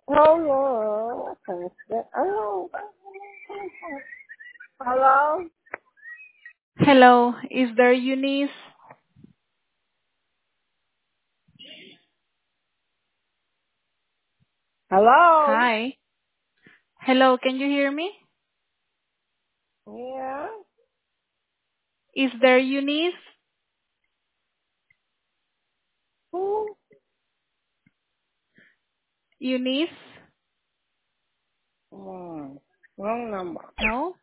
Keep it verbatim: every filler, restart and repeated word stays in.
Oh, no. Oh, hello? Hello, is there Eunice? Hello? Hi. Hello, can you hear me? Yeah? Is there Eunice? Who? Eunice? Hmm. Wrong number. No?